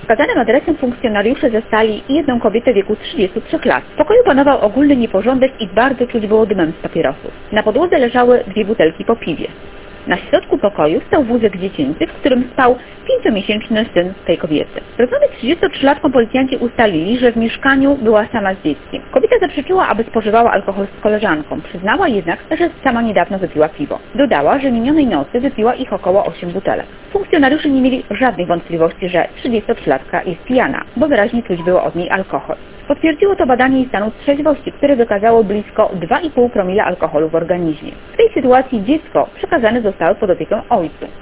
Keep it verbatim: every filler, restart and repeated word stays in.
wskazanym adresem funkcjonariusze zastali jedną kobietę w wieku trzydziestu trzech lat. W pokoju panował ogólny nieporządek i bardzo czuć było dymem z papierosów. Na podłodze leżały dwie butelki po piwie. Na środku pokoju stał wózek dziecięcy, w którym spał pięciomiesięczny syn tej kobiety. Rozmowy trzydziestotrzylatką policjanci ustalili, że w mieszkaniu była sama z dzieckiem. Kobieta zaprzeczyła, aby spożywała alkohol z koleżanką. Przyznała jednak, że sama niedawno wypiła piwo. Dodała, że minionej nocy wypiła ich około osiem butelek. Funkcjonariusze nie mieli żadnych wątpliwości, że trzydziestotrzylatka jest pijana, bo wyraźnie czuć było od niej alkohol. Potwierdziło to badanie jej stanu trzeźwości, które wykazało blisko dwa i pół promila alkoholu w organizmie. W tej sytuacji dziecko przekazane zostało pod opiekę ojcu.